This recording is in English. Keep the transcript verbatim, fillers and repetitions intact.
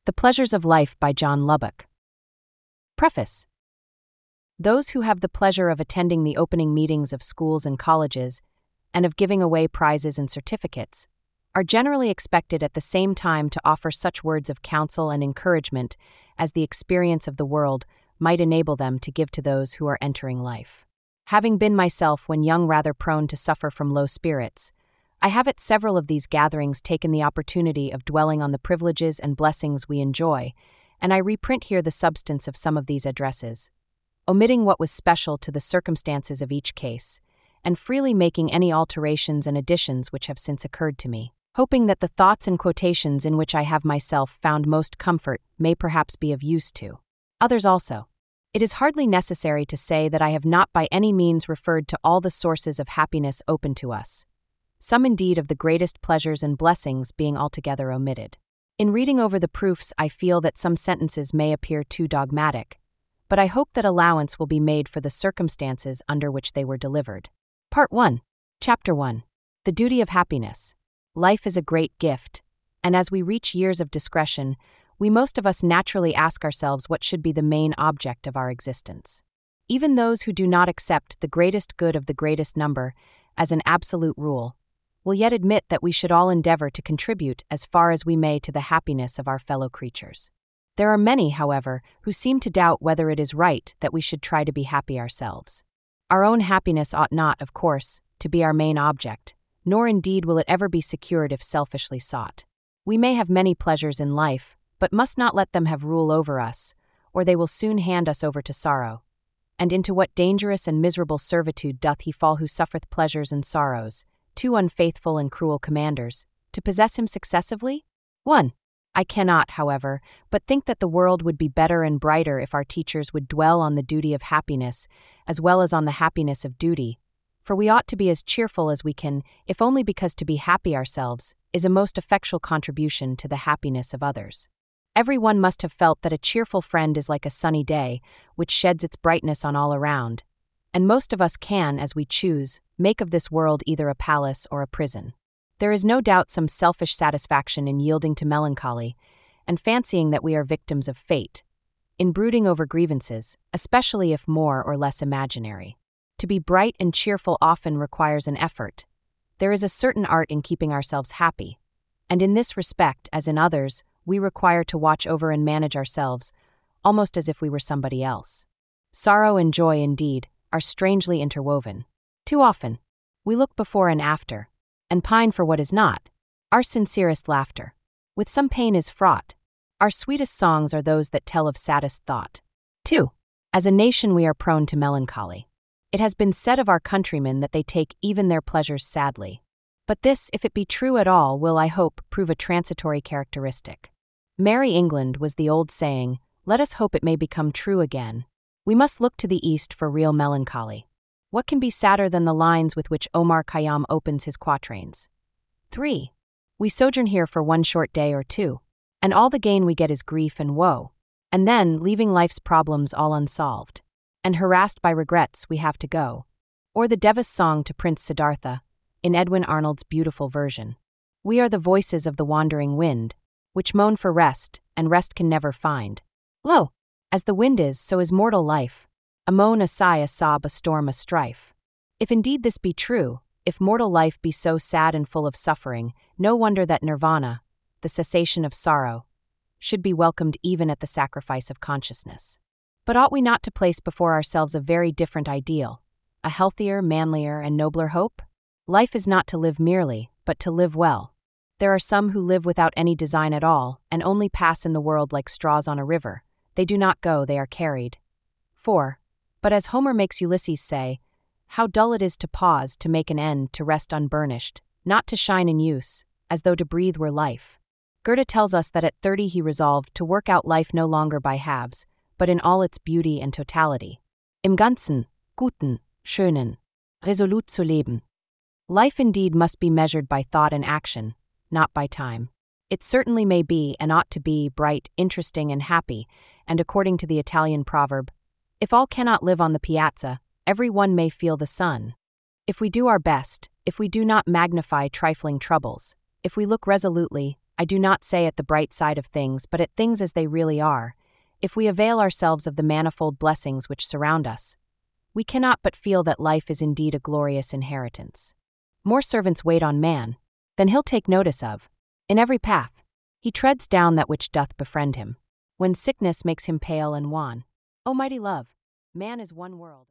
The Pleasures of Life by John Lubbock. Preface. Those who have the pleasure of attending the opening meetings of schools and colleges, and of giving away prizes and certificates, are generally expected at the same time to offer such words of counsel and encouragement as the experience of the world might enable them to give to those who are entering life. Having been myself when young rather prone to suffer from low spirits, I have at several of these gatherings taken the opportunity of dwelling on the privileges and blessings we enjoy, and I reprint here the substance of some of these addresses, omitting what was special to the circumstances of each case, and freely making any alterations and additions which have since occurred to me, hoping that the thoughts and quotations in which I have myself found most comfort may perhaps be of use to others also. It is hardly necessary to say that I have not by any means referred to all the sources of happiness open to us, some indeed of the greatest pleasures and blessings being altogether omitted. In reading over the proofs, I feel that some sentences may appear too dogmatic, but I hope that allowance will be made for the circumstances under which they were delivered. Part one. Chapter one. The Duty of Happiness. Life is a great gift, and as we reach years of discretion, we most of us naturally ask ourselves what should be the main object of our existence. Even those who do not accept the greatest good of the greatest number as an absolute rule will yet admit that we should all endeavor to contribute as far as we may to the happiness of our fellow creatures. There are many, however, who seem to doubt whether it is right that we should try to be happy ourselves. Our own happiness ought not, of course, to be our main object, nor indeed will it ever be secured if selfishly sought. We may have many pleasures in life, but must not let them have rule over us, or they will soon hand us over to sorrow. And into what dangerous and miserable servitude doth he fall who suffereth pleasures and sorrows, two unfaithful and cruel commanders, to possess him successively? one. I cannot, however, but think that the world would be better and brighter if our teachers would dwell on the duty of happiness, as well as on the happiness of duty, for we ought to be as cheerful as we can, if only because to be happy ourselves is a most effectual contribution to the happiness of others. Every one must have felt that a cheerful friend is like a sunny day, which sheds its brightness on all around, and most of us can, as we choose, make of this world either a palace or a prison. There is no doubt some selfish satisfaction in yielding to melancholy, and fancying that we are victims of fate, in brooding over grievances, especially if more or less imaginary. To be bright and cheerful often requires an effort. There is a certain art in keeping ourselves happy, and in this respect, as in others, we require to watch over and manage ourselves, almost as if we were somebody else. Sorrow and joy, indeed, are strangely interwoven. Too often, we look before and after, and pine for what is not. Our sincerest laughter, with some pain is fraught. Our sweetest songs are those that tell of saddest thought. two. As a nation we are prone to melancholy. It has been said of our countrymen that they take even their pleasures sadly. But this, if it be true at all, will, I hope, prove a transitory characteristic. Merry England was the old saying, let us hope it may become true again. We must look to the East for real melancholy. What can be sadder than the lines with which Omar Khayyam opens his quatrains? three. We sojourn here for one short day or two, and all the gain we get is grief and woe, and then, leaving life's problems all unsolved, and harassed by regrets, we have to go. Or the Devis song to Prince Siddhartha, in Edwin Arnold's beautiful version. We are the voices of the wandering wind, which moan for rest, and rest can never find. Lo! As the wind is, so is mortal life. A moan, a sigh, a sob, a storm, a strife. If indeed this be true, if mortal life be so sad and full of suffering, no wonder that nirvana, the cessation of sorrow, should be welcomed even at the sacrifice of consciousness. But ought we not to place before ourselves a very different ideal, a healthier, manlier, and nobler hope? Life is not to live merely, but to live well. There are some who live without any design at all, and only pass in the world like straws on a river. They do not go, they are carried. four. But as Homer makes Ulysses say, how dull it is to pause, to make an end, to rest unburnished, not to shine in use, as though to breathe were life. Goethe tells us that at thirty he resolved to work out life no longer by halves, but in all its beauty and totality. Im Ganzen, Guten, Schönen, resolut zu leben. Life indeed must be measured by thought and action, not by time. It certainly may be, and ought to be, bright, interesting, and happy, and according to the Italian proverb, if all cannot live on the piazza, every one may feel the sun. If we do our best, if we do not magnify trifling troubles, if we look resolutely, I do not say at the bright side of things, but at things as they really are. If we avail ourselves of the manifold blessings which surround us, we cannot but feel that life is indeed a glorious inheritance. More servants wait on man than he'll take notice of. In every path, he treads down that which doth befriend him. When sickness makes him pale and wan, O mighty love, man is one world.